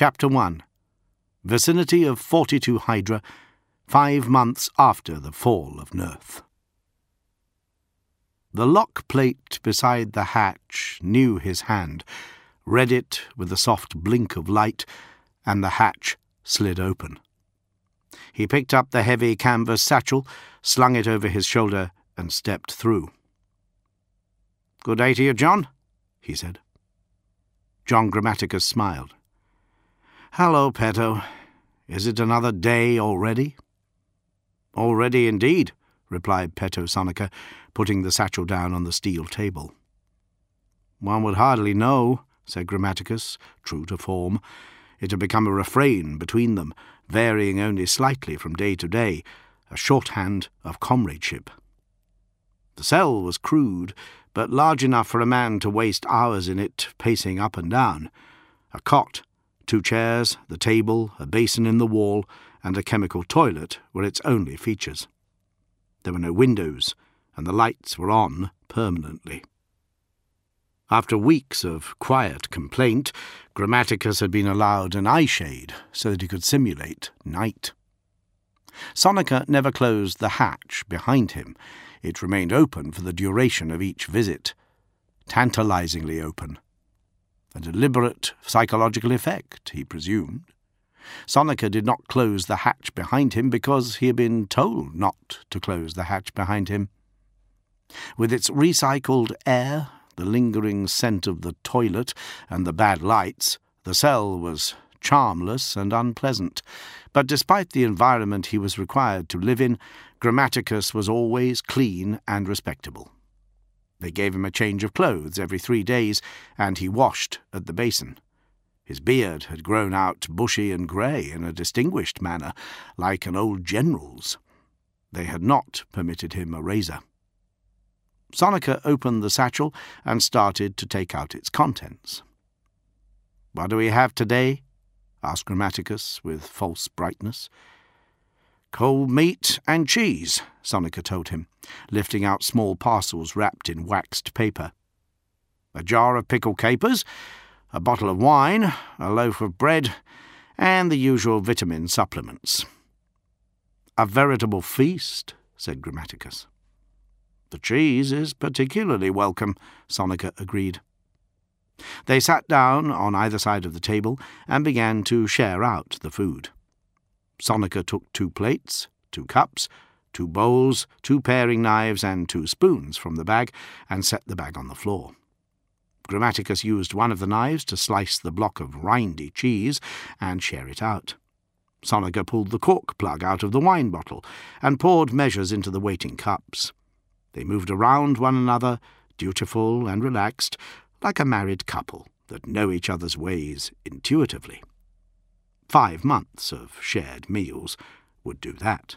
Chapter 1. Vicinity of 42 Hydra, 5 months after the fall of Nerth. The lock plate beside the hatch knew his hand, read it with a soft blink of light, and the hatch slid open. He picked up the heavy canvas satchel, slung it over his shoulder, and stepped through. "Good day to you, John," he said. John Grammaticus smiled. "Hello, Peto. Is it another day already?" "Already indeed," replied Peto Sonica, putting the satchel down on the steel table. "One would hardly know," said Grammaticus, true to form. It had become a refrain between them, varying only slightly from day to day, a shorthand of comradeship. The cell was crude, but large enough for a man to waste hours in it, pacing up and down. A cot, 2 chairs, the table, a basin in the wall, and a chemical toilet were its only features. There were no windows, and the lights were on permanently. After weeks of quiet complaint, Grammaticus had been allowed an eye shade so that he could simulate night. Sonica never closed the hatch behind him. It remained open for the duration of each visit, tantalizingly open. A deliberate psychological effect, he presumed. Sonica did not close the hatch behind him because he had been told not to close the hatch behind him. With its recycled air, the lingering scent of the toilet, and the bad lights, the cell was charmless and unpleasant. But despite the environment he was required to live in, Grammaticus was always clean and respectable. They gave him a change of clothes every 3 days, and he washed at the basin. His beard had grown out bushy and grey in a distinguished manner, like an old general's. They had not permitted him a razor. Sonica opened the satchel and started to take out its contents. "What do we have today?" asked Grammaticus with false brightness. "Cold meat and cheese," Sonica told him, lifting out small parcels wrapped in waxed paper. "A jar of pickled capers, a bottle of wine, a loaf of bread, and the usual vitamin supplements." "A veritable feast," said Grammaticus. "The cheese is particularly welcome," Sonica agreed. They sat down on either side of the table and began to share out the food. Sonica took 2 plates, 2 cups, 2 bowls, 2 paring knives, and 2 spoons from the bag, and set the bag on the floor. Grammaticus used one of the knives to slice the block of rindy cheese and share it out. Sonica pulled the cork plug out of the wine bottle and poured measures into the waiting cups. They moved around one another, dutiful and relaxed, like a married couple that know each other's ways intuitively. 5 months of shared meals would do that.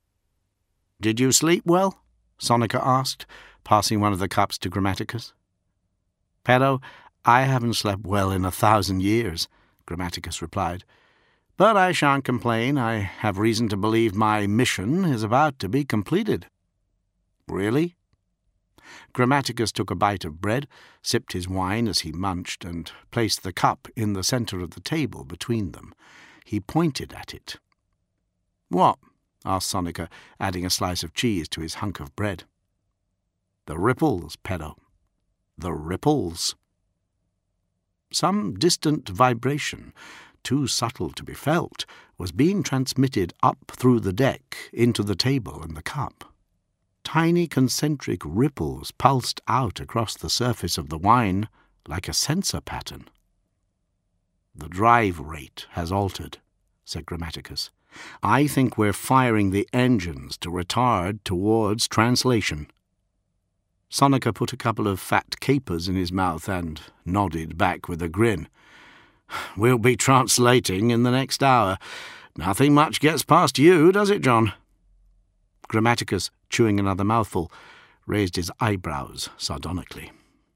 "Did you sleep well?" Sonica asked, passing one of the cups to Grammaticus. "Peto, I haven't slept well in 1,000 years," Grammaticus replied. "But I shan't complain. I have reason to believe my mission is about to be completed." "Really?" Grammaticus took a bite of bread, sipped his wine as he munched, and placed the cup in the centre of the table between them. He pointed at it. "What?" asked Sonica, adding a slice of cheese to his hunk of bread. "The ripples, Peto. The ripples." Some distant vibration, too subtle to be felt, was being transmitted up through the deck into the table and the cup. Tiny concentric ripples pulsed out across the surface of the wine like a sensor pattern. "The drive rate has altered," said Grammaticus. "I think we're firing the engines to retard towards translation." Sonica put a couple of fat capers in his mouth and nodded back with a grin. "We'll be translating in the next hour. Nothing much gets past you, does it, John?" Grammaticus, chewing another mouthful, raised his eyebrows sardonically.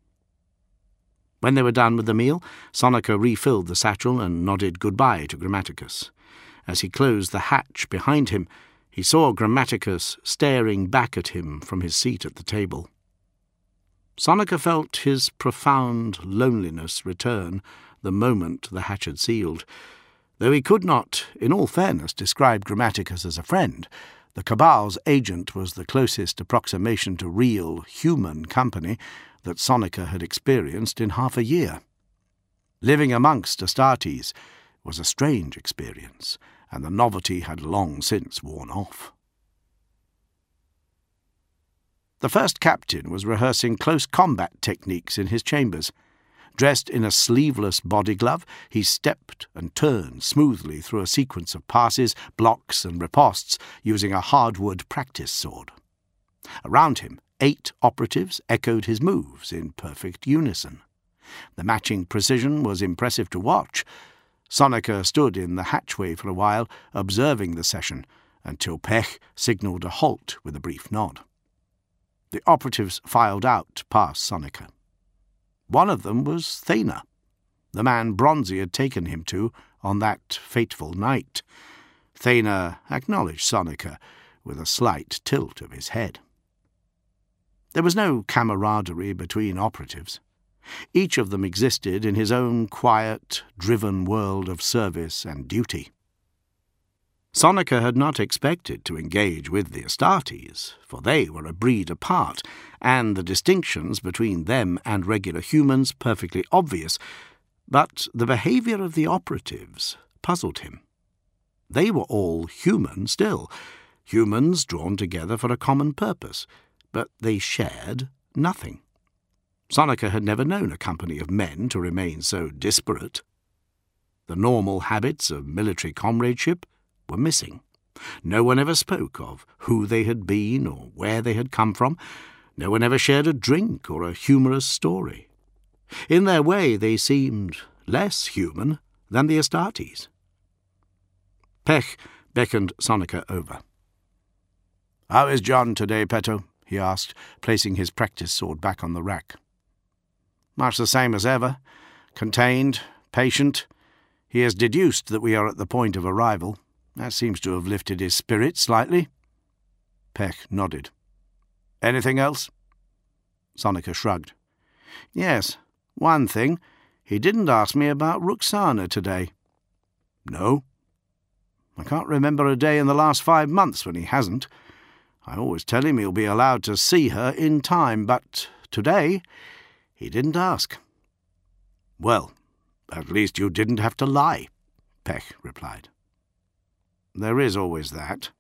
When they were done with the meal, Sonica refilled the satchel and nodded goodbye to Grammaticus. As he closed the hatch behind him, he saw Grammaticus staring back at him from his seat at the table. Sonica felt his profound loneliness return the moment the hatch had sealed. Though he could not, in all fairness, describe Grammaticus as a friend, the Cabal's agent was the closest approximation to real, human company that Sonika had experienced in half a year. Living amongst Astartes was a strange experience, and the novelty had long since worn off. The first captain was rehearsing close combat techniques in his chambers. Dressed in a sleeveless body glove, he stepped and turned smoothly through a sequence of passes, blocks, and ripostes using a hardwood practice sword. Around him, 8 operatives echoed his moves in perfect unison. The matching precision was impressive to watch. Sonika stood in the hatchway for a while, observing the session, until Pech signalled a halt with a brief nod. The operatives filed out past Sonika. One of them was Thena, the man Bronzy had taken him to on that fateful night. Thena acknowledged Sonika with a slight tilt of his head. There was no camaraderie between operatives. Each of them existed in his own quiet, driven world of service and duty. Sonika had not expected to engage with the Astartes, for they were a breed apart, and the distinctions between them and regular humans perfectly obvious, but the behaviour of the operatives puzzled him. They were all human still, humans drawn together for a common purpose, but they shared nothing. Sonika had never known a company of men to remain so disparate. The normal habits of military comradeship were missing. No one ever spoke of who they had been or where they had come from. No one ever shared a drink or a humorous story. In their way, they seemed less human than the Astartes. Pech beckoned Sonika over. "How is John today, Peto?" he asked, placing his practice sword back on the rack. "Much the same as ever. Contained, patient. He has deduced that we are at the point of arrival. That seems to have lifted his spirits slightly." Pech nodded. "Anything else?" Sonika shrugged. "Yes, one thing. He didn't ask me about Ruxana today." "No?" "I can't remember a day in the last 5 months when he hasn't. I always tell him he'll be allowed to see her in time, but today he didn't ask." "Well, at least you didn't have to lie," Pech replied. "There is always that."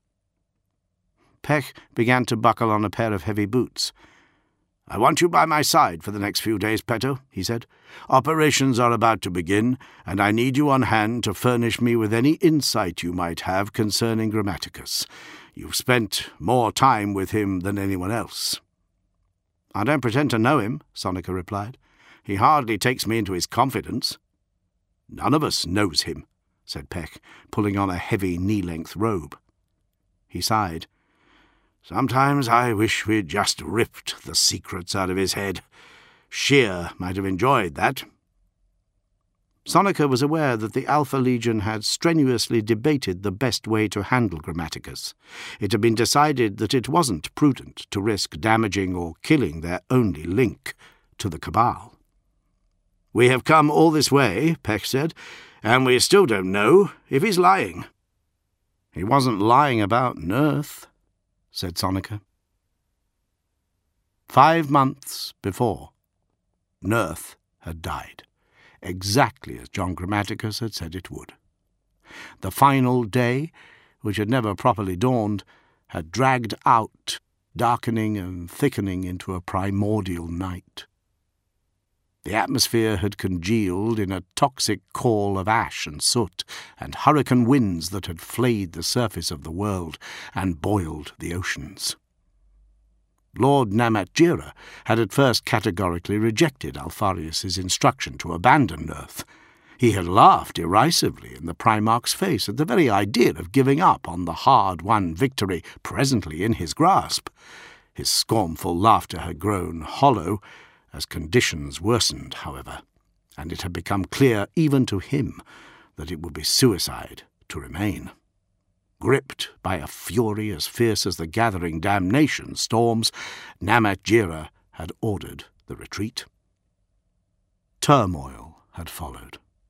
Pech began to buckle on a pair of heavy boots. "I want you by my side for the next few days, Peto," he said. "Operations are about to begin, and I need you on hand to furnish me with any insight you might have concerning Grammaticus. You've spent more time with him than anyone else." "I don't pretend to know him," Sonika replied. "He hardly takes me into his confidence." "None of us knows him," said Pech, pulling on a heavy knee-length robe. He sighed. "Sometimes I wish we'd just ripped the secrets out of his head. Shear might have enjoyed that." Sonika was aware that the Alpha Legion had strenuously debated the best way to handle Grammaticus. It had been decided that it wasn't prudent to risk damaging or killing their only link to the Cabal. "We have come all this way," Pech said, "and we still don't know if he's lying." "He wasn't lying about Nerth," said Sonika. 5 months before, Nerth had died, exactly as John Grammaticus had said it would. The final day, which had never properly dawned, had dragged out, darkening and thickening into a primordial night. The atmosphere had congealed in a toxic call of ash and soot, and hurricane winds that had flayed the surface of the world and boiled the oceans. Lord Namatjira had at first categorically rejected Alpharius's instruction to abandon Nerth. He had laughed derisively in the Primarch's face at the very idea of giving up on the hard-won victory presently in his grasp. His scornful laughter had grown hollow as conditions worsened, however, and it had become clear even to him that it would be suicide to remain. Gripped by a fury as fierce as the gathering damnation storms, Namatjira had ordered the retreat. Turmoil had followed.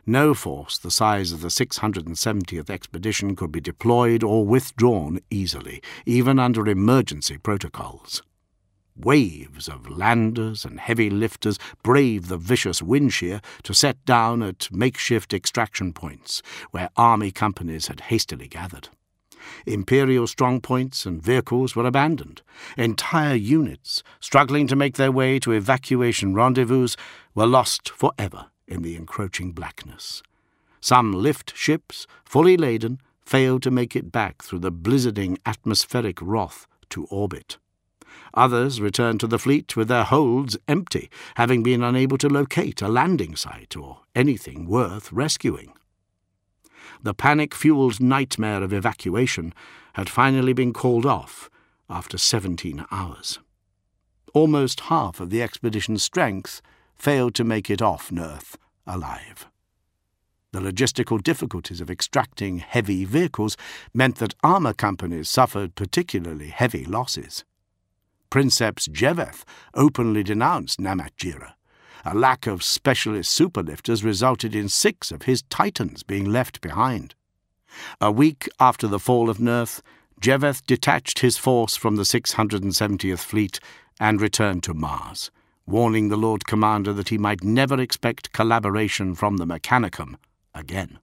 No force the size of the 670th expedition could be deployed or withdrawn easily, even under emergency protocols. Waves of landers and heavy lifters braved the vicious wind shear to set down at makeshift extraction points where army companies had hastily gathered. Imperial strongpoints and vehicles were abandoned. Entire units, struggling to make their way to evacuation rendezvous, were lost forever in the encroaching blackness. Some lift ships, fully laden, failed to make it back through the blizzarding atmospheric froth to orbit. Others returned to the fleet with their holds empty, having been unable to locate a landing site or anything worth rescuing. The panic-fueled nightmare of evacuation had finally been called off after 17 hours. Almost half of the expedition's strength failed to make it off Nearth alive. The logistical difficulties of extracting heavy vehicles meant that armour companies suffered particularly heavy losses. Princeps Jeveth openly denounced Namatjira. A lack of specialist superlifters resulted in 6 of his Titans being left behind. A week after the fall of Nearth, Jeveth detached his force from the 670th Fleet and returned to Mars, warning the Lord Commander that he might never expect collaboration from the Mechanicum again.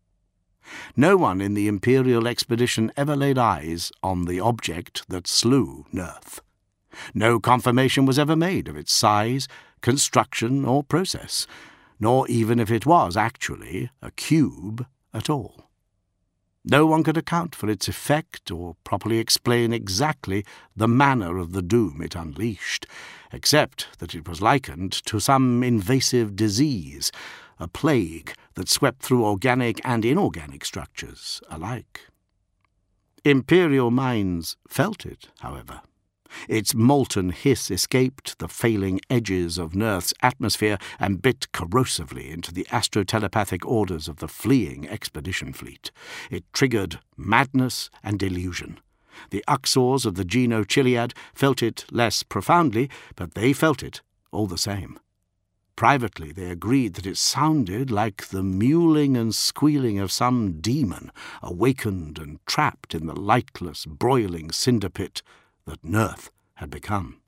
No one in the Imperial expedition ever laid eyes on the object that slew Nearth. No confirmation was ever made of its size, construction, or process, nor even if it was actually a cube at all. No one could account for its effect or properly explain exactly the manner of the doom it unleashed, except that it was likened to some invasive disease, a plague that swept through organic and inorganic structures alike. Imperial minds felt it, however. Its molten hiss escaped the failing edges of Nearth's atmosphere and bit corrosively into the astrotelepathic orders of the fleeing expedition fleet. It triggered madness and delusion. The Uxors of the Geno-Chiliad felt it less profoundly, but they felt it all the same. Privately, they agreed that it sounded like the mewling and squealing of some demon awakened and trapped in the lightless, broiling cinder pit that Nearth had become.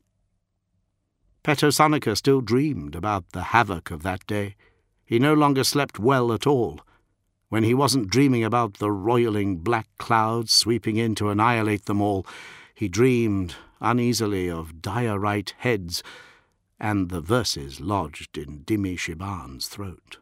Petosanica still dreamed about the havoc of that day. He no longer slept well at all. When he wasn't dreaming about the roiling black clouds sweeping in to annihilate them all, he dreamed uneasily of diorite heads and the verses lodged in Dimi Shiban's throat.